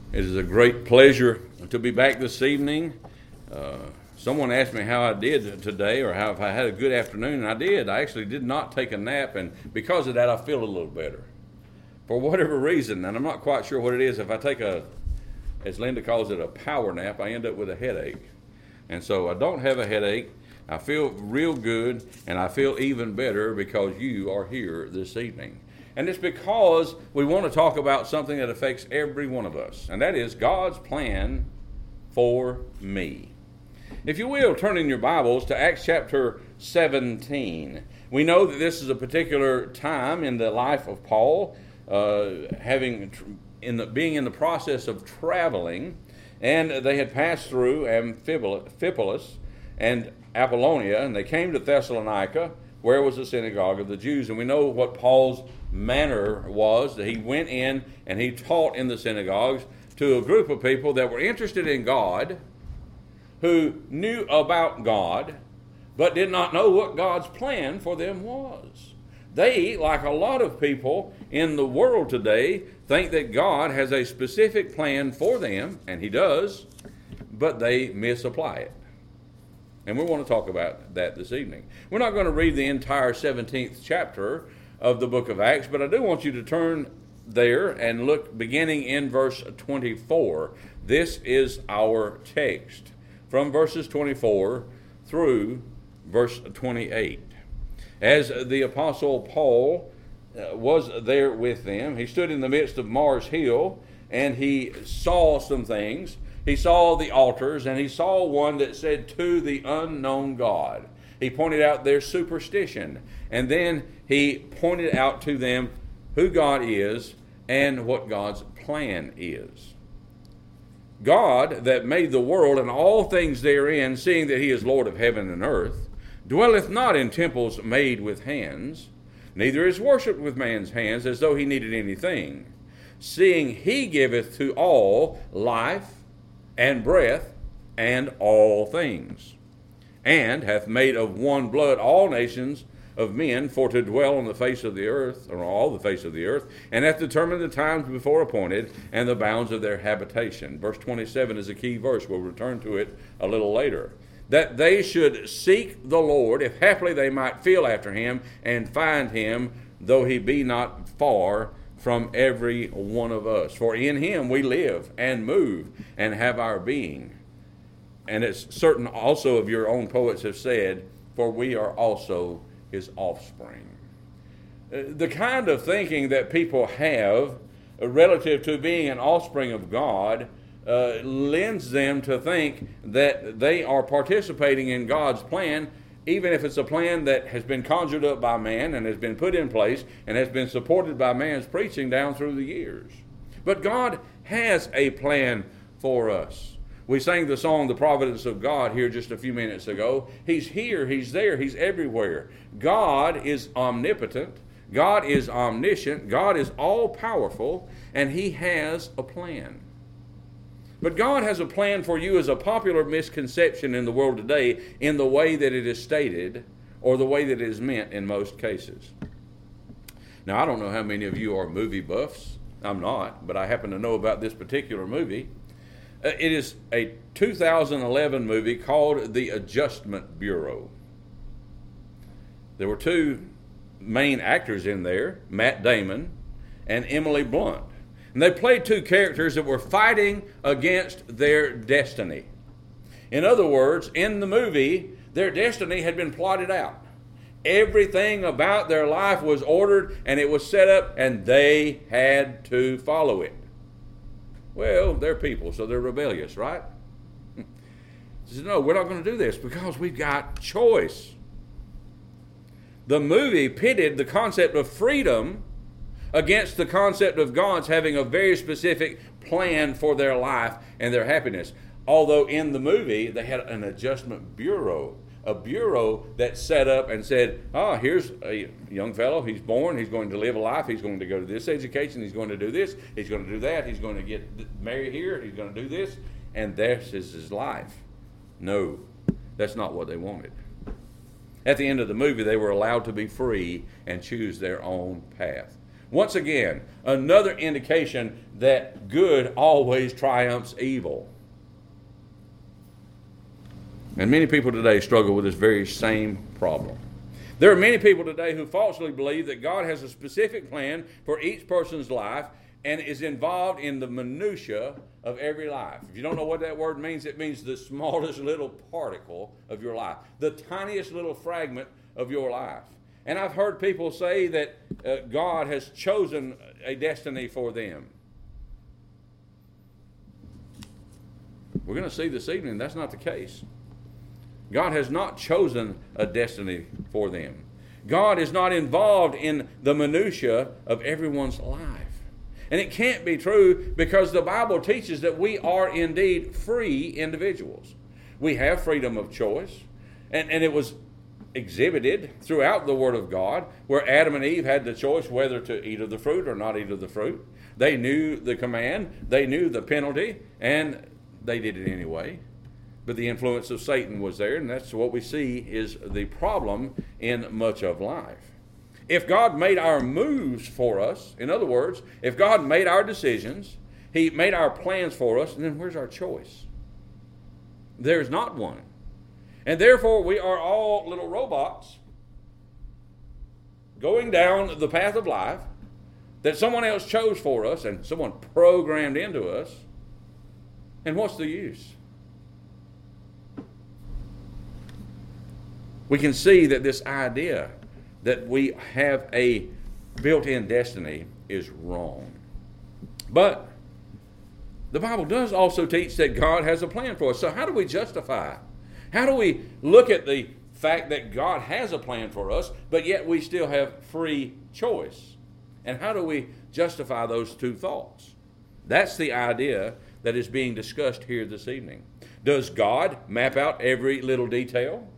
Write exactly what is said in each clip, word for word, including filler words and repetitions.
It is a great pleasure to be back this evening. Uh, someone asked me how I did today, or how if I had a good afternoon, and I did. I actually did not take a nap, and because of that, I feel a little better. For whatever reason, and I'm not quite sure what it is, if I take a, as Linda calls it, a power nap, I end up with a headache. And so I don't have a headache. I feel real good, and I feel even better because you are here this evening. And it's because we want to talk about something that affects every one of us, and that is God's plan for me. If you will, turn in your Bibles to Acts chapter seventeen. We know that this is a particular time in the life of Paul, uh, having in the, being in the process of traveling, and they had passed through Amphipolis and Apollonia, and they came to Thessalonica, where was the synagogue of the Jews. And we know what Paul's manner was, that he went in and he taught in the synagogues to a group of people that were interested in God, who knew about God, but did not know what God's plan for them was. They, like a lot of people in the world today, think that God has a specific plan for them, and he does, but they misapply it. And we want to talk about that this evening. We're not going to read the entire seventeenth chapter of the book of Acts, but I do want you to turn there and look beginning in verse twenty-four. This is our text from verses twenty-four through verse twenty-eight. As the apostle Paul uh, was there with them, he stood in the midst of Mars Hill, and he saw some things. He saw the altars, and he saw one that said, "To the unknown God." He pointed out their superstition, and then he pointed out to them who God is and what God's plan is. God that made the world and all things therein, seeing that he is Lord of heaven and earth, dwelleth not in temples made with hands, neither is worshipped with man's hands as though he needed anything, seeing he giveth to all life and breath, and all things, and hath made of one blood all nations of men for to dwell on the face of the earth, or all the face of the earth, and hath determined the times before appointed, and the bounds of their habitation. Verse twenty-seven is a key verse. We'll return to it a little later. That they should seek the Lord, if haply they might feel after him, and find him, though he be not far from every one of us. For in him we live and move and have our being. And it's certain also of your own poets have said, for we are also his offspring. The kind of thinking that people have relative to being an offspring of God uh, lends them to think that they are participating in God's plan, even if it's a plan that has been conjured up by man and has been put in place and has been supported by man's preaching down through the years. But God has a plan for us. We sang the song, "The Providence of God," here just a few minutes ago. He's here, he's there, he's everywhere. God is omnipotent, God is omniscient, God is all-powerful, and he has a plan. But God has a plan for you is a popular misconception in the world today in the way that it is stated or the way that it is meant in most cases. Now, I don't know how many of you are movie buffs. I'm not, but I happen to know about this particular movie. Uh, it is a two thousand eleven movie called The Adjustment Bureau. There were two main actors in there, Matt Damon and Emily Blunt. And they played two characters that were fighting against their destiny. In other words, in the movie, their destiny had been plotted out. Everything about their life was ordered and it was set up, and they had to follow it. Well, they're people, so they're rebellious, right? They said, no, we're not going to do this because we've got choice. The movie pitted the concept of freedom against the concept of God's having a very specific plan for their life and their happiness. Although in the movie, they had an adjustment bureau, a bureau that set up and said, oh, here's a young fellow, he's born, he's going to live a life, he's going to go to this education, he's going to do this, he's going to do that, he's going to get married here, he's going to do this, and this is his life. No, that's not what they wanted. At the end of the movie, they were allowed to be free and choose their own path. Once again, another indication that good always triumphs evil. And many people today struggle with this very same problem. There are many people today who falsely believe that God has a specific plan for each person's life and is involved in the minutia of every life. If you don't know what that word means, it means the smallest little particle of your life, the tiniest little fragment of your life. And I've heard people say that uh, God has chosen a destiny for them. We're going to see this evening that's not the case. God has not chosen a destiny for them. God is not involved in the minutia of everyone's life. And it can't be true because the Bible teaches that we are indeed free individuals. We have freedom of choice. And, and it was exhibited throughout the Word of God where Adam and Eve had the choice whether to eat of the fruit or not eat of the fruit. They knew the command, they knew the penalty, and they did it anyway. But the influence of Satan was there, and that's what we see is the problem in much of life. If God made our moves for us, in other words, if God made our decisions, He made our plans for us, then where's our choice? There's not one. And therefore, we are all little robots going down the path of life that someone else chose for us and someone programmed into us. And what's the use? We can see that this idea that we have a built-in destiny is wrong. But the Bible does also teach that God has a plan for us. So how do we justify? How do we look at the fact that God has a plan for us, but yet we still have free choice? And how do we justify those two thoughts? That's the idea that is being discussed here this evening. Does God map out every little detail?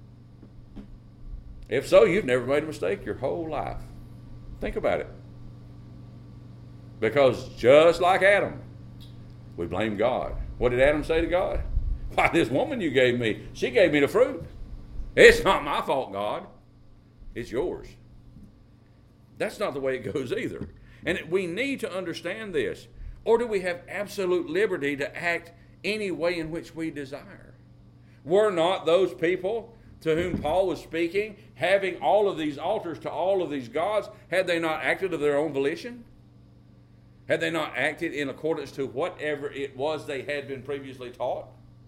If so, you've never made a mistake your whole life. Think about it. Because just like Adam, we blame God. What did Adam say to God? Why, this woman you gave me, she gave me the fruit. It's not my fault, God. It's yours. That's not the way it goes either. And we need to understand this. Or do we have absolute liberty to act any way in which we desire? Were not those people to whom Paul was speaking having all of these altars to all of these gods, had they not acted of their own volition? Had they not acted in accordance to whatever it was they had been previously taught?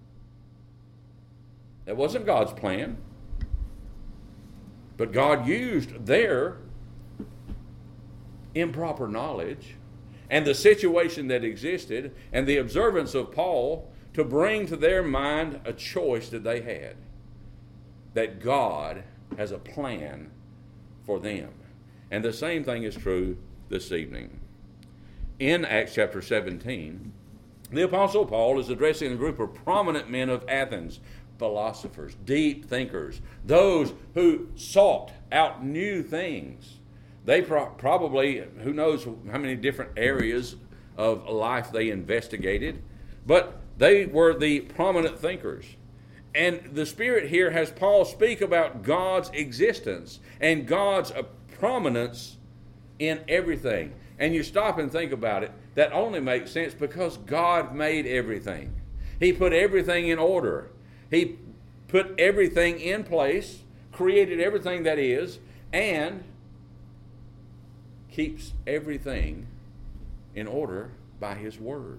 That wasn't God's plan. But God used their improper knowledge and the situation that existed and the observance of Paul to bring to their mind a choice that they had. That God has a plan for them. And the same thing is true this evening. In Acts chapter seventeen, the Apostle Paul is addressing a group of prominent men of Athens, philosophers, deep thinkers, those who sought out new things. They pro- probably, who knows how many different areas of life they investigated, but they were the prominent thinkers. And the Spirit here has Paul speak about God's existence and God's prominence in everything. And you stop and think about it, that only makes sense because God made everything. He put everything in order. He put everything in place, created everything that is, and keeps everything in order by His Word.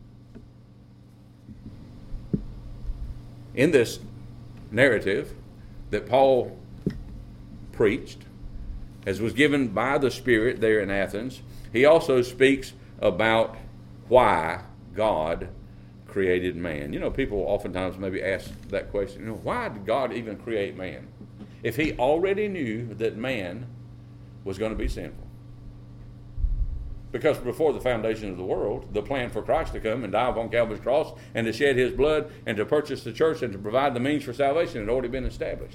In this narrative that Paul preached, as was given by the Spirit there in Athens, he also speaks about why God created man. You know, people oftentimes maybe ask that question, you know, why did God even create man? If He already knew that man was going to be sinful. Because before the foundation of the world, the plan for Christ to come and die upon Calvary's cross and to shed His blood and to purchase the church and to provide the means for salvation had already been established.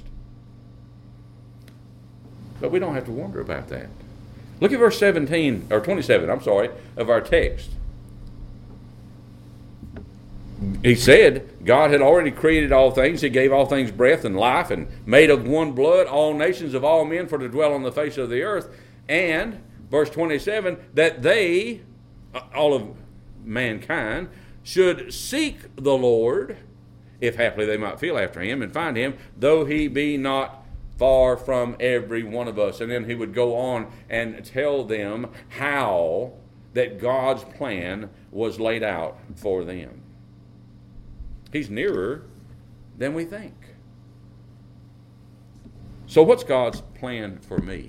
But we don't have to wonder about that. Look at verse seventeen, or twenty-seven, I'm sorry, of our text. He said God had already created all things. He gave all things breath and life and made of one blood all nations of all men for to dwell on the face of the earth. And verse twenty-seven, that they, all of mankind, should seek the Lord, if haply they might feel after him and find him, though he be not far from every one of us. And then he would go on and tell them how that God's plan was laid out for them. He's nearer than we think. So what's God's plan for me?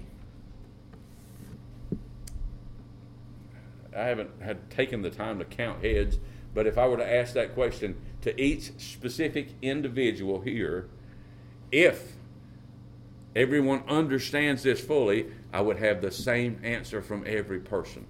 I haven't had taken the time to count heads, but if I were to ask that question to each specific individual here, if everyone understands this fully, I would have the same answer from every person.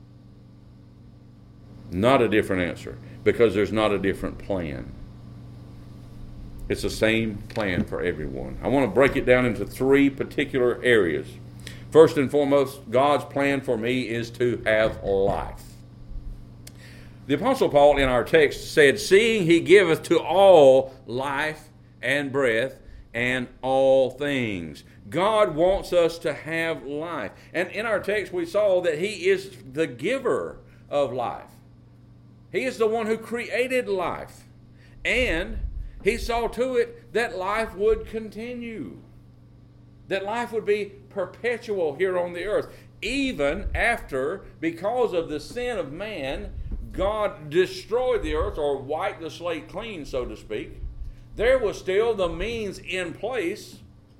Not a different answer, because there's not a different plan. It's the same plan for everyone. I want to break it down into three particular areas. First and foremost, God's plan for me is to have life. The Apostle Paul in our text said, seeing he giveth to all life and breath and all things. God wants us to have life. And in our text we saw that he is the giver of life. He is the one who created life. And he saw to it that life would continue. That life would be perpetual here on the earth. Even after, because of the sin of man, God destroyed the earth or wiped the slate clean, so to speak. There was still the means in place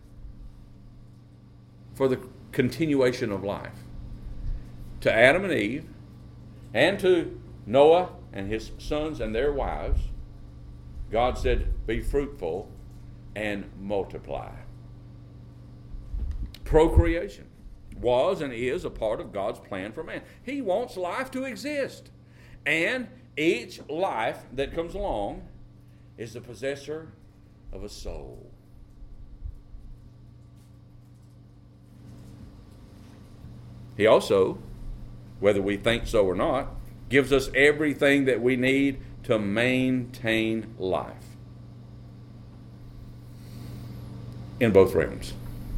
for the continuation of life. To Adam and Eve, and to Noah and his sons and their wives, God said, be fruitful and multiply. Procreation was and is a part of God's plan for man. He wants life to exist. And each life that comes along is the possessor of a soul. He also, whether we think so or not, gives us everything that we need to maintain life in both realms.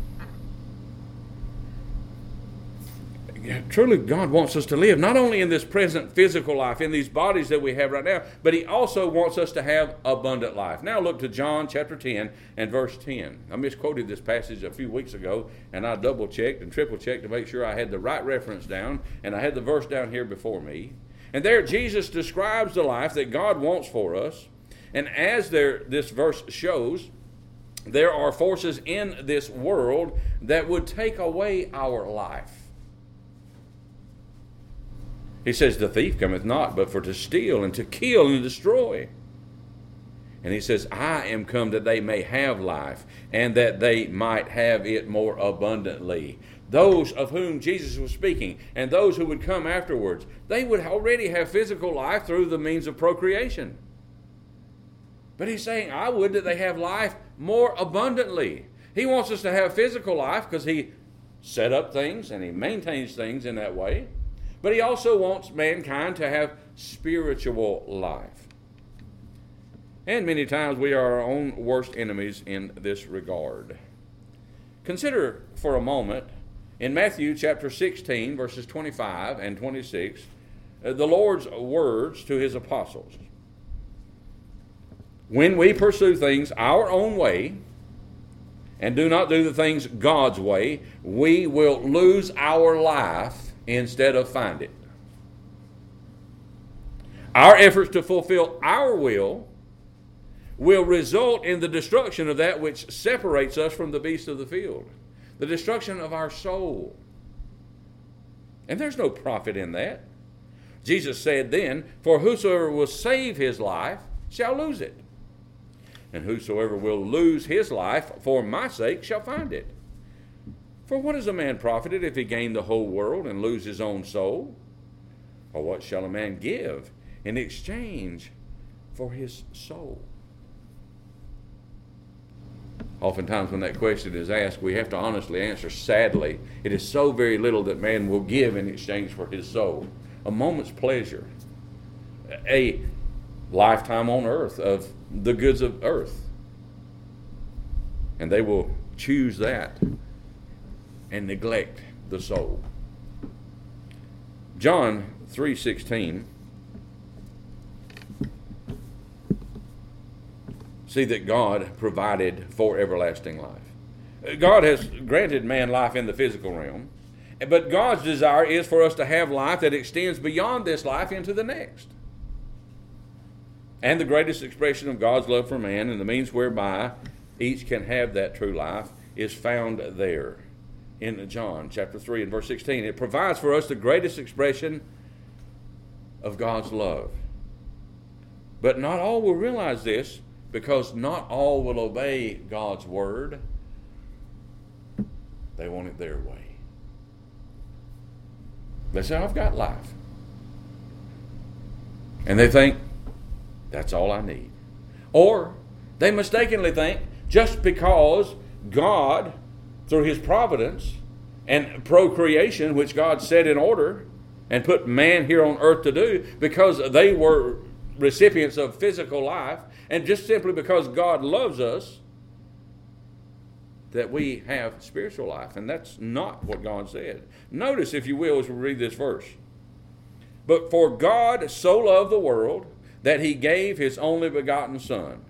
Truly, God wants us to live not only in this present physical life, in these bodies that we have right now, but he also wants us to have abundant life. Now look to John chapter ten and verse ten. I misquoted this passage a few weeks ago, and I double-checked and triple-checked to make sure I had the right reference down, and I had the verse down here before me. And there Jesus describes the life that God wants for us, and as there this verse shows, there are forces in this world that would take away our life. He says, the thief cometh not, but for to steal and to kill and destroy. And he says, I am come that they may have life, and that they might have it more abundantly. Those of whom Jesus was speaking, and those who would come afterwards, they would already have physical life through the means of procreation. But he's saying, I would that they have life more abundantly. He wants us to have physical life because he set up things and he maintains things in that way. But he also wants mankind to have spiritual life. And many times we are our own worst enemies in this regard. Consider for a moment, in Matthew chapter sixteen, verses twenty-five and twenty-six, uh, the Lord's words to his apostles. When we pursue things our own way, and do not do the things God's way, we will lose our life instead of find it. Our efforts to fulfill our will will result in the destruction of that which separates us from the beast of the field, the destruction of our soul. And there's no profit in that. Jesus said then, for whosoever will save his life shall lose it, and whosoever will lose his life for my sake shall find it. For what is a man profited if he gain the whole world and lose his own soul? Or what shall a man give in exchange for his soul? Oftentimes when that question is asked, we have to honestly answer, sadly, it is so very little that man will give in exchange for his soul. A moment's pleasure, a lifetime on earth of the goods of earth. And they will choose that and neglect the soul. John three sixteen. See that God provided for everlasting life. God has granted man life in the physical realm, but God's desire is for us to have life that extends beyond this life into the next. And the greatest expression of God's love for man and the means whereby each can have that true life is found there in John chapter three and verse sixteen. It provides for us the greatest expression of God's love. But not all will realize this, because not all will obey God's word. They want it their way. They say, I've got life. And they think, that's all I need. Or they mistakenly think, just because God, through his providence and procreation, which God set in order and put man here on earth to do, because they were recipients of physical life, and just simply because God loves us, that we have spiritual life. And that's not what God said. Notice, if you will, as we read this verse. But for God so loved the world that he gave his only begotten Son,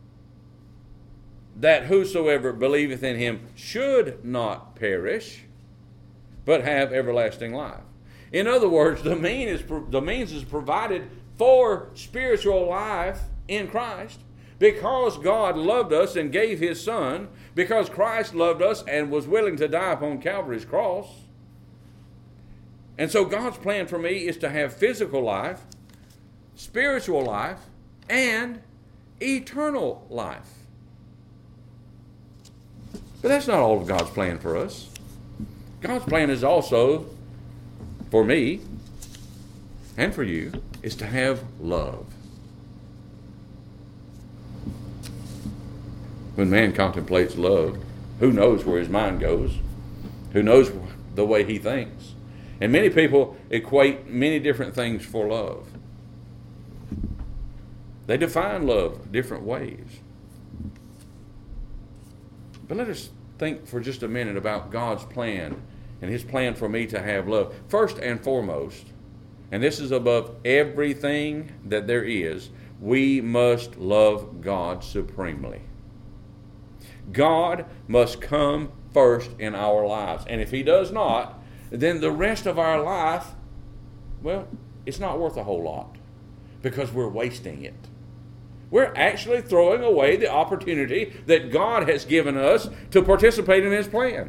that whosoever believeth in him should not perish, but have everlasting life. In other words, the mean is, the means is provided for spiritual life in Christ, because God loved us and gave his Son, because Christ loved us and was willing to die upon Calvary's cross. And so God's plan for me is to have physical life, spiritual life, and eternal life. But that's not all of God's plan for us. God's plan is also, for me and for you, is to have love. When man contemplates love, who knows where his mind goes? Who knows the way he thinks? And many people equate many different things for love. They define love different ways. But let us think for just a minute about God's plan and his plan for me to have love. First and foremost, and this is above everything that there is, we must love God supremely. God must come first in our lives. And if he does not, then the rest of our life, well, it's not worth a whole lot, because we're wasting it. We're actually throwing away the opportunity that God has given us to participate in his plan.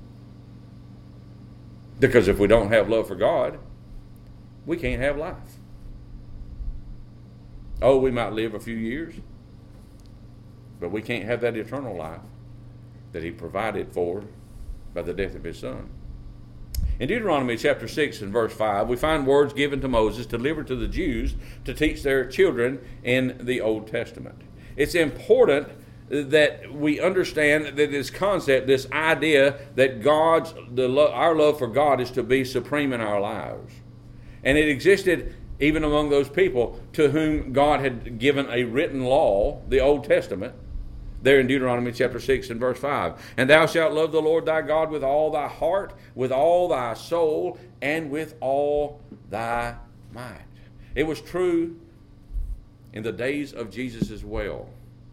Because if we don't have love for God, we can't have life. Oh, we might live a few years, but we can't have that eternal life that he provided for by the death of his Son. In Deuteronomy chapter six and verse five, we find words given to Moses delivered to the Jews to teach their children in the Old Testament. It's important that we understand that this concept, this idea that God's, the lo- our love for God is to be supreme in our lives. And it existed even among those people to whom God had given a written law, the Old Testament, there in Deuteronomy chapter six and verse five. And thou shalt love the Lord thy God with all thy heart, with all thy soul, and with all thy might. It was true in the days of Jesus as well.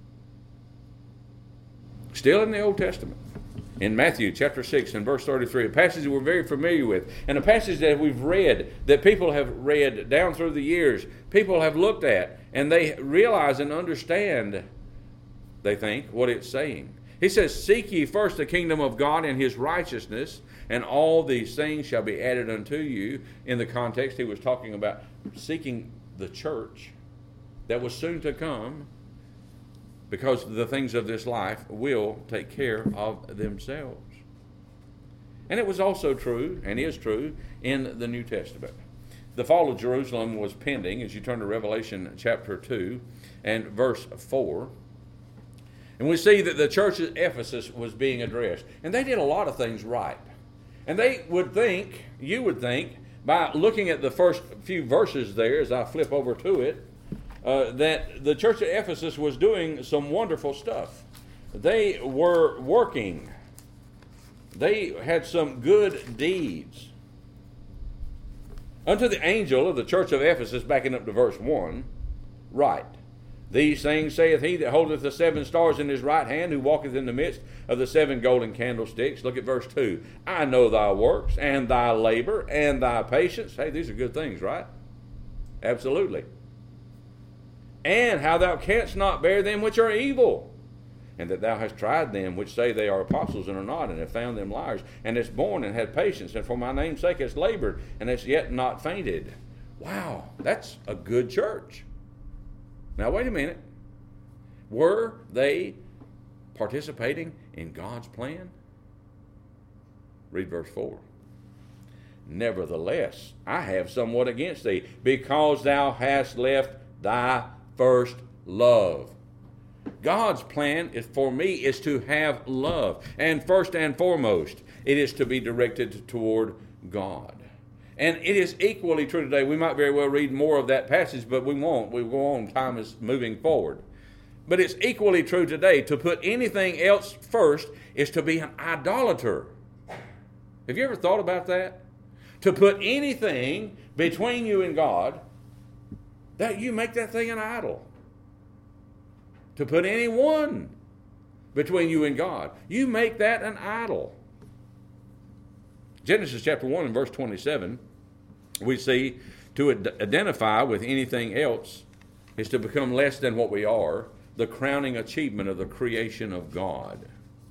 Still in the Old Testament. In Matthew chapter six and verse thirty-three, a passage that we're very familiar with, and a passage that we've read, that people have read down through the years, people have looked at, and they realize and understand, they think, what it's saying. He says, seek ye first the kingdom of God and his righteousness, and all these things shall be added unto you. In the context, he was talking about seeking the church that was soon to come, because the things of this life will take care of themselves. And it was also true, and is true, in the New Testament. The fall of Jerusalem was pending, as you turn to Revelation chapter two and verse four. And we see that the church at Ephesus was being addressed. And they did a lot of things right. And they would think, you would think, by looking at the first few verses there, as I flip over to it, uh, that the church at Ephesus was doing some wonderful stuff. They were working. They had some good deeds. Unto the angel of the church of Ephesus, backing up to verse one, write, These things saith he that holdeth the seven stars in his right hand, who walketh in the midst of the seven golden candlesticks. Look at verse two. I know thy works, and thy labor, and thy patience. Hey, these are good things, right? Absolutely. And how thou canst not bear them which are evil, and that thou hast tried them which say they are apostles and are not, and have found them liars, and hast borne and had patience, and for my name's sake hast labored, and hast yet not fainted. Wow, that's a good church. Now, wait a minute. Were they participating in God's plan? Read verse four. Nevertheless, I have somewhat against thee, because thou hast left thy first love. God's plan is for me is to have love. And first and foremost, it is to be directed toward God. And it is equally true today. We might very well read more of that passage, but we won't. We go on. Time is moving forward. But it's equally true today. To put anything else first is to be an idolater. Have you ever thought about that? To put anything between you and God, that you make that thing an idol. To put anyone between you and God, you make that an idol. Genesis chapter one and verse twenty-seven, we see to ad- identify with anything else is to become less than what we are, the crowning achievement of the creation of God.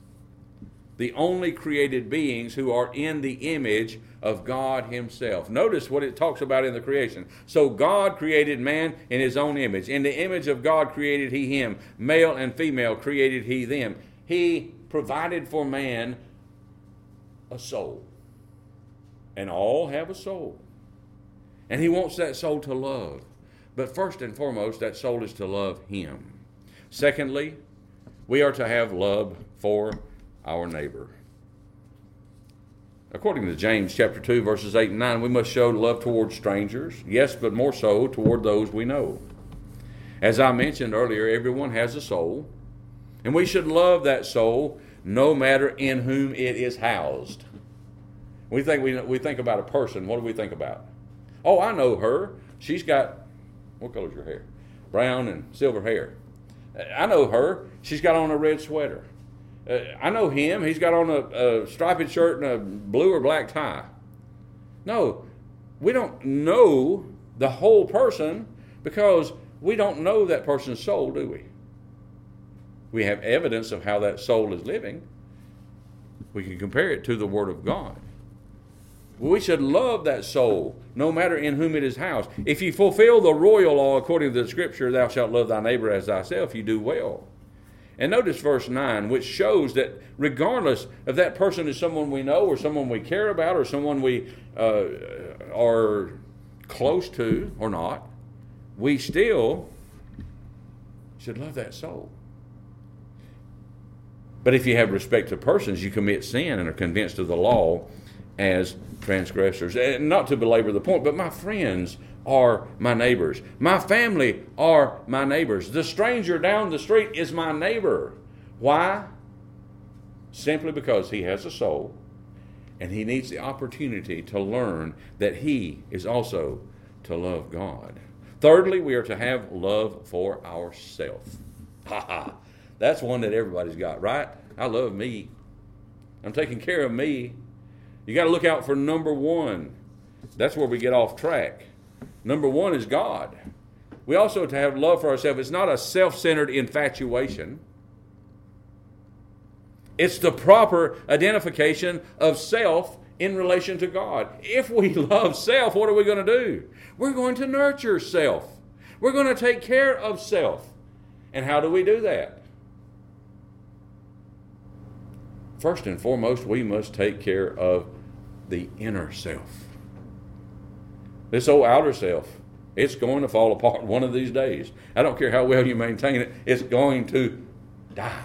The only created beings who are in the image of God himself. Notice what it talks about in the creation. So God created man in his own image. In the image of God created he him. Male and female created he them. He provided for man a soul. And all have a soul. And he wants that soul to love. But first and foremost, that soul is to love him. Secondly, we are to have love for our neighbor. According to James chapter two, verses eight and nine, we must show love toward strangers. Yes, but more so toward those we know. As I mentioned earlier, everyone has a soul. And we should love that soul no matter in whom it is housed. We think we, we think about a person. What do we think about? Oh, I know her. She's got, what color's your hair? Brown and silver hair. I know her. She's got on a red sweater. Uh, I know him. He's got on a, a striped shirt and a blue or black tie. No, we don't know the whole person because we don't know that person's soul, do we? We have evidence of how that soul is living. We can compare it to the Word of God. We should love that soul, no matter in whom it is housed. If you fulfill the royal law according to the Scripture, thou shalt love thy neighbor as thyself, you do well. And notice verse nine, which shows that regardless if that person is someone we know or someone we care about or someone we uh, are close to or not, we still should love that soul. But if you have respect to persons, you commit sin and are convinced of the law as transgressors. And not to belabor the point, but my friends are my neighbors. My family are my neighbors. The stranger down the street is my neighbor. Why? Simply because he has a soul and he needs the opportunity to learn that he is also to love God. Thirdly, we are to have love for ourselves. Ha ha. That's one that everybody's got, right? I love me. I'm taking care of me. You got to look out for number one. That's where we get off track. Number one is God. We also have to have love for ourselves. It's not a self-centered infatuation. It's the proper identification of self in relation to God. If we love self, what are we going to do? We're going to nurture self. We're going to take care of self. And how do we do that? First and foremost, we must take care of the inner self. This old outer self, it's going to fall apart one of these days. I don't care how well you maintain it, it's going to die.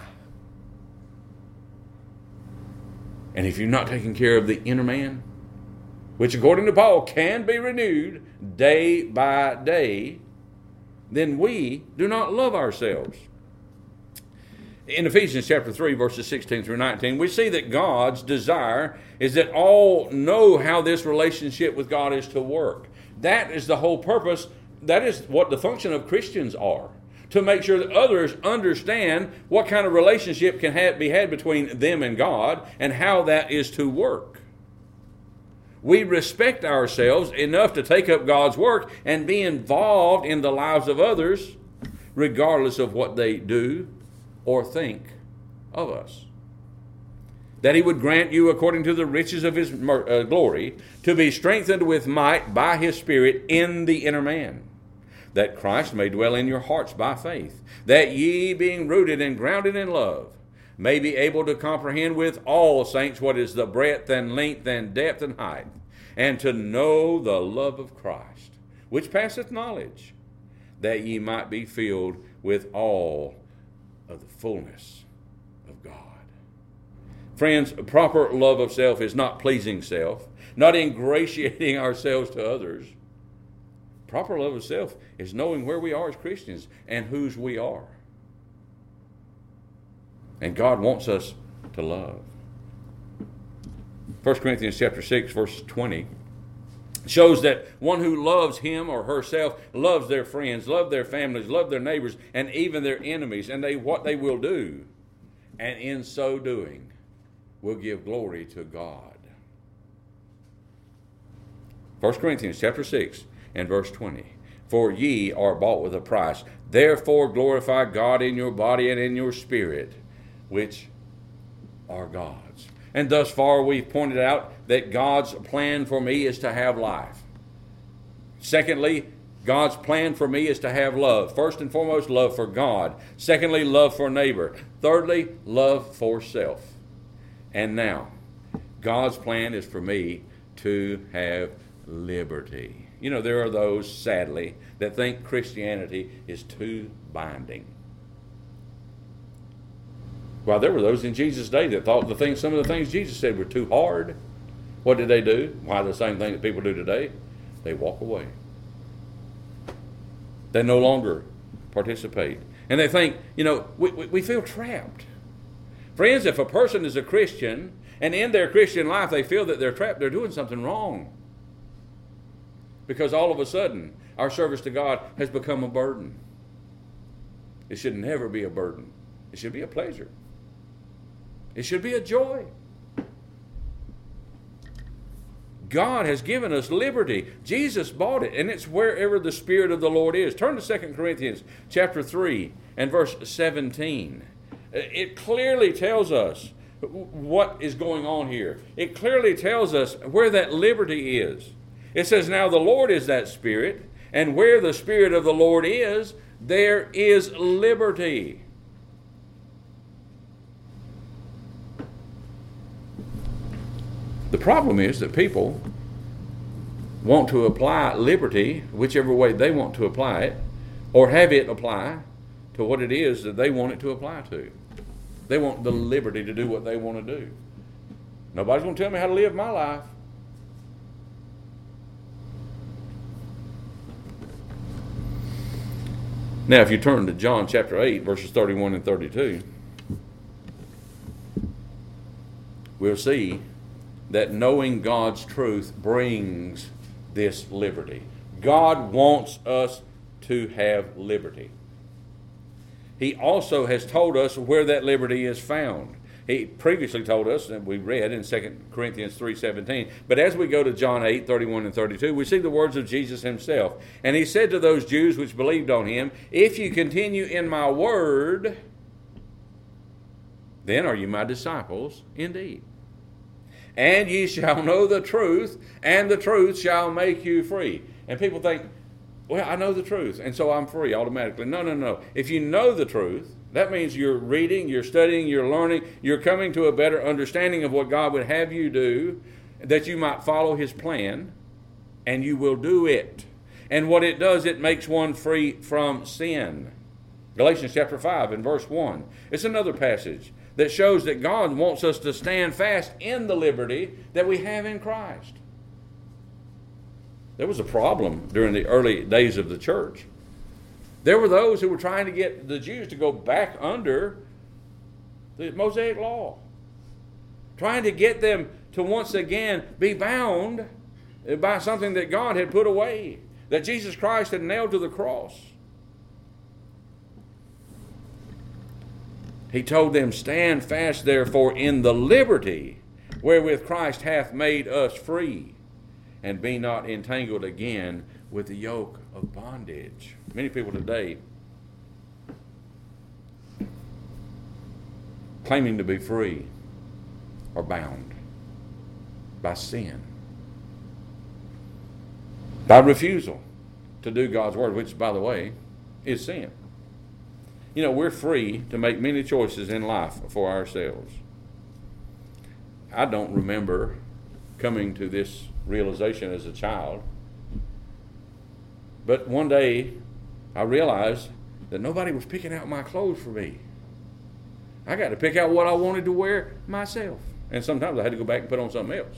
And if you're not taking care of the inner man, which according to Paul can be renewed day by day, then we do not love ourselves. In Ephesians chapter three, verses sixteen through nineteen, we see that God's desire is that all know how this relationship with God is to work. That is the whole purpose. That is what the function of Christians are. To make sure that others understand what kind of relationship can have, be had between them and God and how that is to work. We respect ourselves enough to take up God's work and be involved in the lives of others, regardless of what they do or think of us. That he would grant you, according to the riches of his uh, glory, to be strengthened with might by his Spirit in the inner man, that Christ may dwell in your hearts by faith, that ye, being rooted and grounded in love, may be able to comprehend with all saints what is the breadth and length and depth and height, and to know the love of Christ, which passeth knowledge, that ye might be filled with all of the fullness of God. Friends, proper love of self is not pleasing self, not ingratiating ourselves to others. Proper love of self is knowing where we are as Christians and whose we are. And God wants us to love. First Corinthians chapter six, verse twenty shows that one who loves him or herself loves their friends, love their families, love their neighbors, and even their enemies, and they what they will do. And in so doing, will give glory to God. First Corinthians chapter six and verse twenty. For ye are bought with a price. Therefore glorify God in your body and in your spirit, which are God's. And thus far we've pointed out that God's plan for me is to have life. Secondly, God's plan for me is to have love. First and foremost, love for God. Secondly, love for neighbor. Thirdly, love for self. And now, God's plan is for me to have liberty. You know, there are those, sadly, that think Christianity is too binding. Well, there were those in Jesus' day that thought the things, some of the things Jesus said were too hard. What did they do? Why, the same thing that people do today. They walk away. They no longer participate. And they think, you know, we, we, we feel trapped. Friends, if a person is a Christian and in their Christian life they feel that they're trapped, they're doing something wrong. Because all of a sudden, our service to God has become a burden. It should never be a burden. It should be a pleasure. It should be a joy. God has given us liberty. Jesus bought it, and it's wherever the Spirit of the Lord is. Turn to Second Corinthians chapter three and verse seventeen. It clearly tells us what is going on here. It clearly tells us where that liberty is. It says, now the Lord is that Spirit, and where the Spirit of the Lord is, there is liberty. The problem is that people want to apply liberty, whichever way they want to apply it, or have it apply to what it is that they want it to apply to. They want the liberty to do what they want to do. Nobody's going to tell me how to live my life. Now, if you turn to John chapter eight, verses thirty-one and thirty-two, we'll see that knowing God's truth brings this liberty. God wants us to have liberty. He also has told us where that liberty is found. He previously told us, and we read in Second Corinthians three seventeen, but as we go to John eight, thirty-one and thirty-two, we see the words of Jesus himself. And he said to those Jews which believed on him, if you continue in my word, then are you my disciples indeed. And ye shall know the truth, and the truth shall make you free. And people think, well, I know the truth, and so I'm free automatically. No, no, no. If you know the truth, that means you're reading, you're studying, you're learning, you're coming to a better understanding of what God would have you do, that you might follow his plan, and you will do it. And what it does, it makes one free from sin. Galatians chapter five and verse one. It's another passage that shows that God wants us to stand fast in the liberty that we have in Christ. There was a problem during the early days of the church. There were those who were trying to get the Jews to go back under the Mosaic law, trying to get them to once again be bound by something that God had put away, that Jesus Christ had nailed to the cross. He told them, "Stand fast therefore in the liberty wherewith Christ hath made us free, and be not entangled again with the yoke of bondage." Many people today claiming to be free are bound by sin, by refusal to do God's word, which, by the way, is sin. You know, we're free to make many choices in life for ourselves. I don't remember coming to this realization as a child, but one day I realized that nobody was picking out my clothes for me. I got to pick out what I wanted to wear myself. And sometimes I had to go back and put on something else.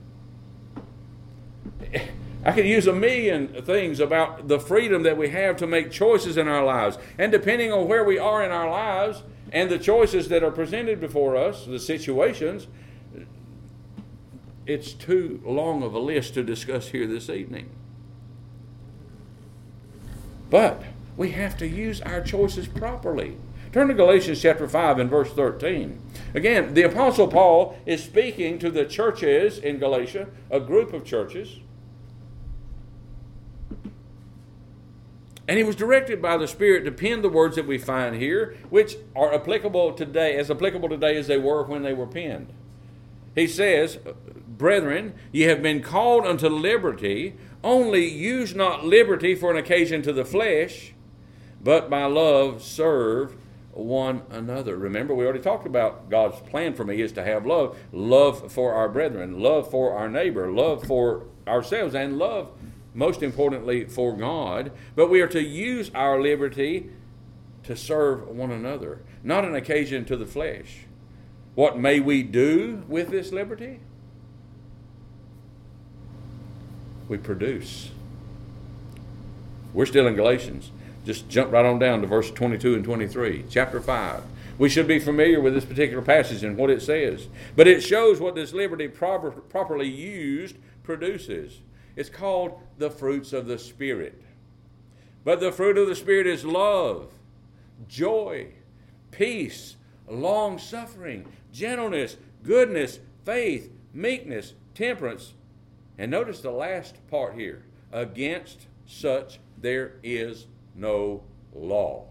I could use a million things about the freedom that we have to make choices in our lives. And depending on where we are in our lives and the choices that are presented before us, the situations, it's too long of a list to discuss here this evening. But we have to use our choices properly. Turn to Galatians chapter five and verse thirteen. Again, the Apostle Paul is speaking to the churches in Galatia, a group of churches. And he was directed by the Spirit to pen the words that we find here, which are applicable today, as applicable today as they were when they were penned. He says, "Brethren, ye have been called unto liberty, only use not liberty for an occasion to the flesh, but by love serve one another." Remember, we already talked about God's plan for me is to have love. Love for our brethren, love for our neighbor, love for ourselves, and love, most importantly, for God. But we are to use our liberty to serve one another, not an occasion to the flesh. What may we do with this liberty? We produce. We're still in Galatians. Just jump right on down to verse twenty-two and twenty-three, chapter five. We should be familiar with this particular passage and what it says. But it shows what this liberty proper, properly used produces. It's called the fruits of the Spirit. But the fruit of the Spirit is love, joy, peace, long-suffering, gentleness, goodness, faith, meekness, temperance. And notice the last part here. Against such there is no law.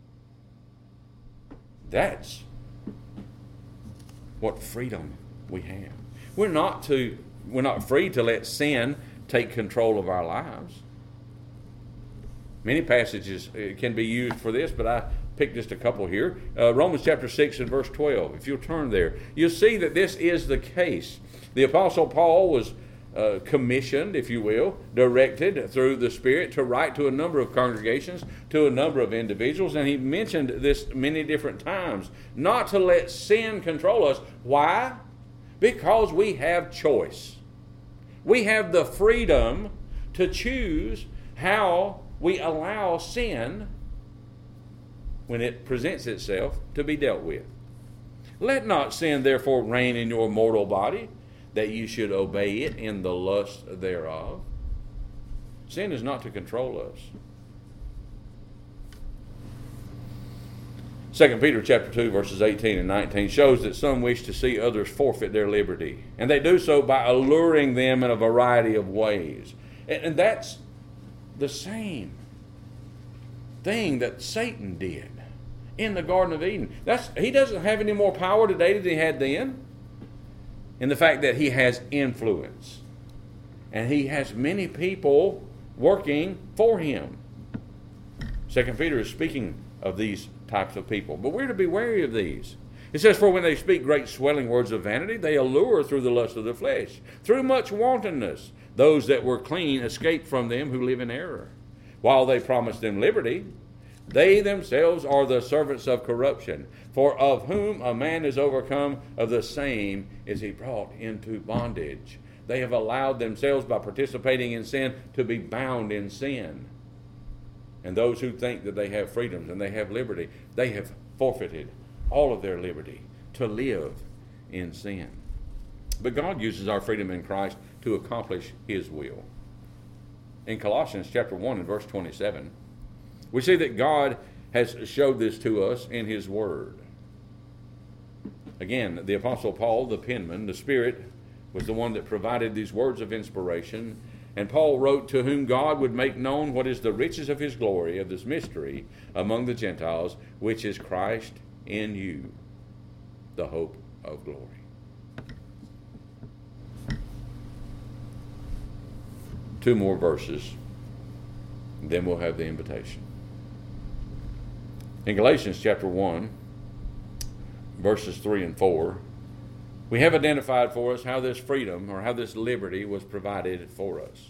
That's what freedom we have. We're not to we're not free to let sin take control of our lives. Many passages can be used for this, but I picked just a couple here. Uh, Romans chapter six and verse twelve. If you'll turn there, you'll see that this is the case. The Apostle Paul was Uh, commissioned, if you will, directed through the Spirit to write to a number of congregations, to a number of individuals, and he mentioned this many different times, not to let sin control us. Why? Because we have choice. We have the freedom to choose how we allow sin, when it presents itself, to be dealt with. Let not sin therefore reign in your mortal body, that you should obey it in the lust thereof. Sin is not to control us. Second Peter chapter two, verses eighteen and nineteen shows that some wish to see others forfeit their liberty. And they do so by alluring them in a variety of ways. And that's the same thing that Satan did in the Garden of Eden. That's, he doesn't have any more power today than he had then. In the fact that he has influence. And he has many people working for him. Second Peter is speaking of these types of people. But we're to be wary of these. It says, "For when they speak great swelling words of vanity, they allure through the lust of the flesh, through much wantonness. Those that were clean escape from them who live in error. While they promise them liberty, they themselves are the servants of corruption. For of whom a man is overcome, of the same is he brought into bondage." They have allowed themselves, by participating in sin, to be bound in sin. And those who think that they have freedoms and they have liberty, they have forfeited all of their liberty to live in sin. But God uses our freedom in Christ to accomplish His will. In Colossians chapter one and verse twenty-seven, we see that God has showed this to us in His Word. Again, the Apostle Paul, the penman, the Spirit, was the one that provided these words of inspiration. And Paul wrote, to whom God would make known what is the riches of His glory, of this mystery among the Gentiles, which is Christ in you, the hope of glory. Two more verses, and then we'll have the invitation. In Galatians chapter one, verses three and four, we have identified for us how this freedom or how this liberty was provided for us.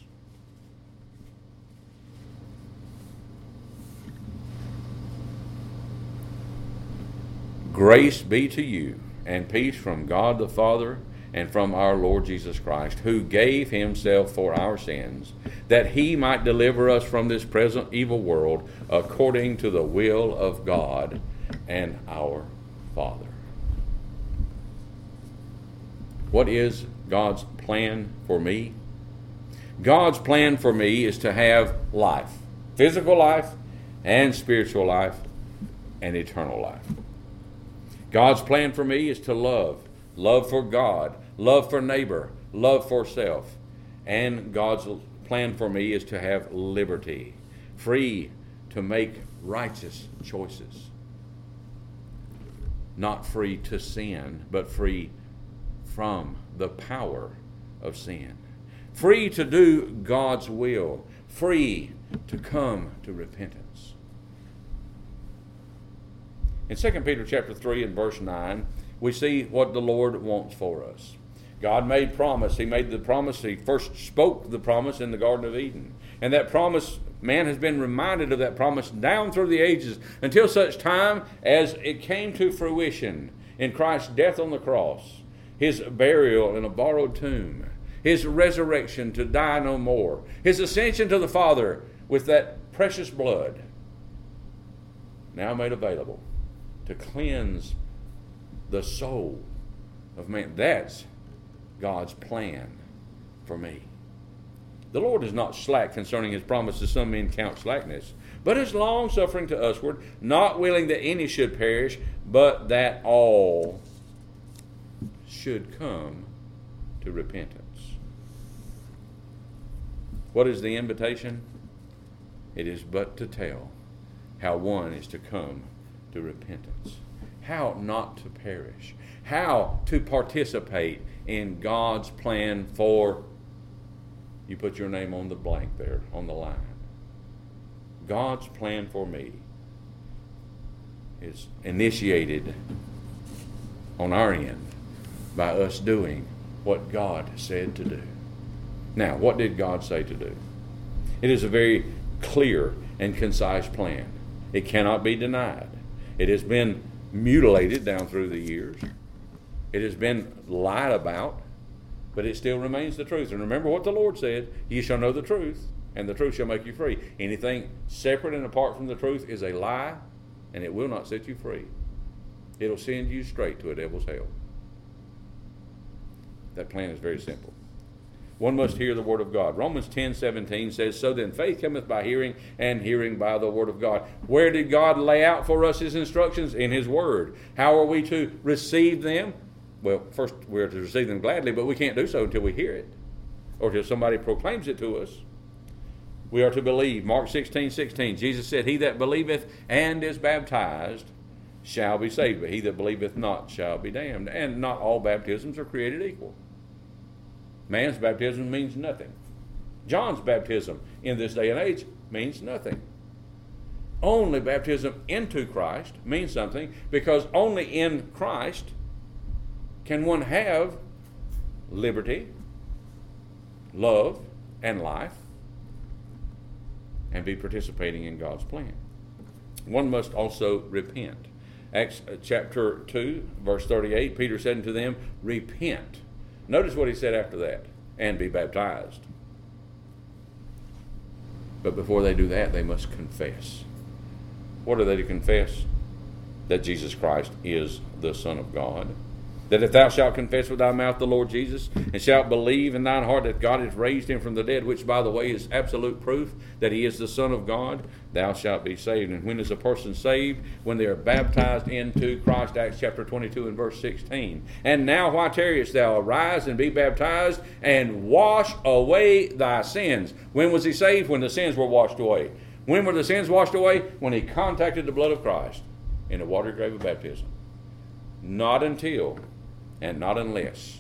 Grace be to you and peace from God the Father and from our Lord Jesus Christ, who gave Himself for our sins, that He might deliver us from this present evil world according to the will of God and our Father. What is God's plan for me? God's plan for me is to have life, physical life and spiritual life and eternal life. God's plan for me is to love, love for God, love for neighbor, love for self. And God's plan for me is to have liberty, free to make righteous choices. Not free to sin, but free from the power of sin. Free to do God's will. Free to come to repentance. In Second Peter chapter three and verse nine, we see what the Lord wants for us. God made promise. He made the promise. He first spoke the promise in the Garden of Eden. And that promise, man has been reminded of that promise down through the ages until such time as it came to fruition in Christ's death on the cross, His burial in a borrowed tomb, His resurrection to die no more, His ascension to the Father with that precious blood now made available to cleanse the soul of man. That's God's plan for me. The Lord is not slack concerning His promises, some men count slackness, but is long-suffering to usward, not willing that any should perish, but that all should come to repentance. What is the invitation? It is but to tell how one is to come to repentance, how not to perish, how to participate in God's plan for, you put your name on the blank there, on the line. God's plan for me is initiated on our end by us doing what God said to do. Now, what did God say to do? It is a very clear and concise plan. It cannot be denied. It has been mutilated down through the years. It has been lied about, but it still remains the truth. And remember what the Lord said, "You shall know the truth, and the truth shall make you free." Anything separate and apart from the truth is a lie, and it will not set you free. It'll send you straight to a devil's hell. That plan is very simple. One must hear the word of God. Romans ten seventeen says, "So then faith cometh by hearing, and hearing by the word of God." Where did God lay out for us His instructions? In His word. How are we to receive them? Well, first we're to receive them gladly, but we can't do so until we hear it, or until somebody proclaims it to us. We are to believe. Mark sixteen sixteen, Jesus said, "He that believeth and is baptized shall be saved, but he that believeth not shall be damned." And not all baptisms are created equal. Man's baptism means nothing. John's baptism in this day and age means nothing. Only baptism into Christ means something, because only in Christ can one have liberty, love, and life, and be participating in God's plan. One must also repent. Acts chapter two, verse thirty-eight, Peter said unto them, "Repent." Notice what he said after that, "and be baptized." But before they do that, they must confess. What are they to confess? That Jesus Christ is the Son of God, that if thou shalt confess with thy mouth the Lord Jesus, and shalt believe in thine heart that God hath raised him from the dead, which, by the way, is absolute proof that he is the Son of God, thou shalt be saved. And when is a person saved? When they are baptized into Christ, Acts chapter twenty-two and verse sixteen. And now why tarriest thou? Arise and be baptized, and wash away thy sins. When was he saved? When the sins were washed away. When were the sins washed away? When he contacted the blood of Christ in the watery grave of baptism. Not until, and not unless.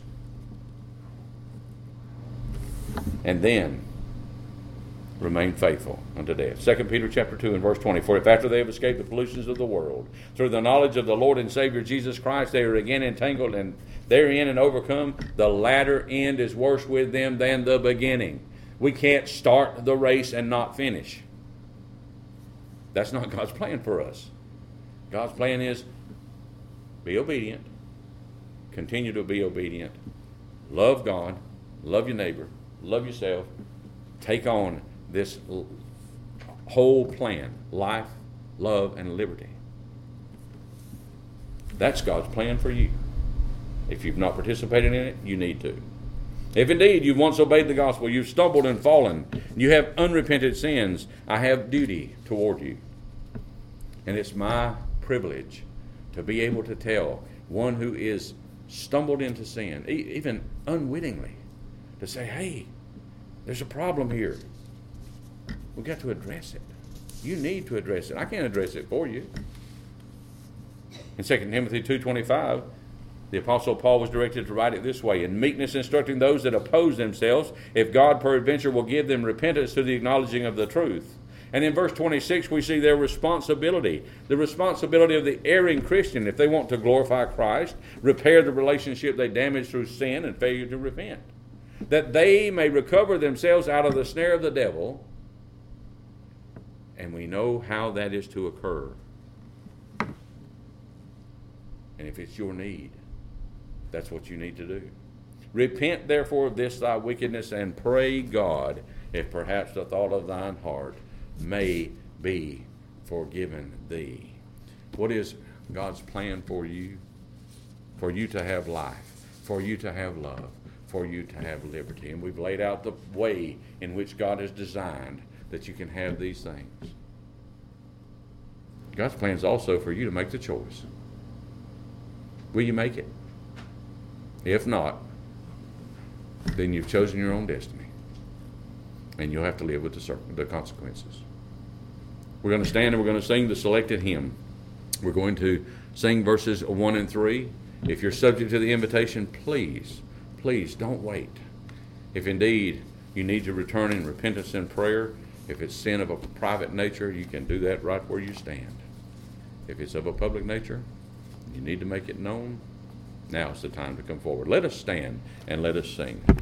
And then remain faithful unto death. Second Peter chapter two and verse twenty. For if after they have escaped the pollutions of the world, through the knowledge of the Lord and Savior Jesus Christ, they are again entangled and therein and overcome, the latter end is worse with them than the beginning. We can't start the race and not finish. That's not God's plan for us. God's plan is be obedient, continue to be obedient, love God, love your neighbor, love yourself, take on this whole plan, life, love, and liberty. That's God's plan for you. If you've not participated in it, you need to. If indeed you've once obeyed the gospel, you've stumbled and fallen, you have unrepented sins, I have duty toward you. And it's my privilege to be able to tell one who is stumbled into sin, even unwittingly, to say, hey, there's a problem here. We've got to address it. You need to address it. I can't address it for you. In Second Timothy two twenty-five, the Apostle Paul was directed to write it this way: in meekness instructing those that oppose themselves, if God peradventure will give them repentance to the acknowledging of the truth. And in verse twenty-six, we see their responsibility, the responsibility of the erring Christian, if they want to glorify Christ, repair the relationship they damaged through sin and failure to repent, that they may recover themselves out of the snare of the devil. And we know how that is to occur. And if it's your need, that's what you need to do. Repent therefore of this thy wickedness, and pray God, if perhaps the thought of thine heart may be forgiven thee. What is God's plan for you? For you to have life, for you to have love, for you to have liberty. And we've laid out the way in which God has designed that you can have these things. God's plan is also for you to make the choice. Will you make it? If not, then you've chosen your own destiny, and you'll have to live with the, circ- the consequences. We're going to stand and we're going to sing the selected hymn. We're going to sing verses one and three. If you're subject to the invitation, please, please don't wait. If indeed you need to return in repentance and prayer, if it's sin of a private nature, you can do that right where you stand. If it's of a public nature, you need to make it known. Now's the time to come forward. Let us stand and let us sing.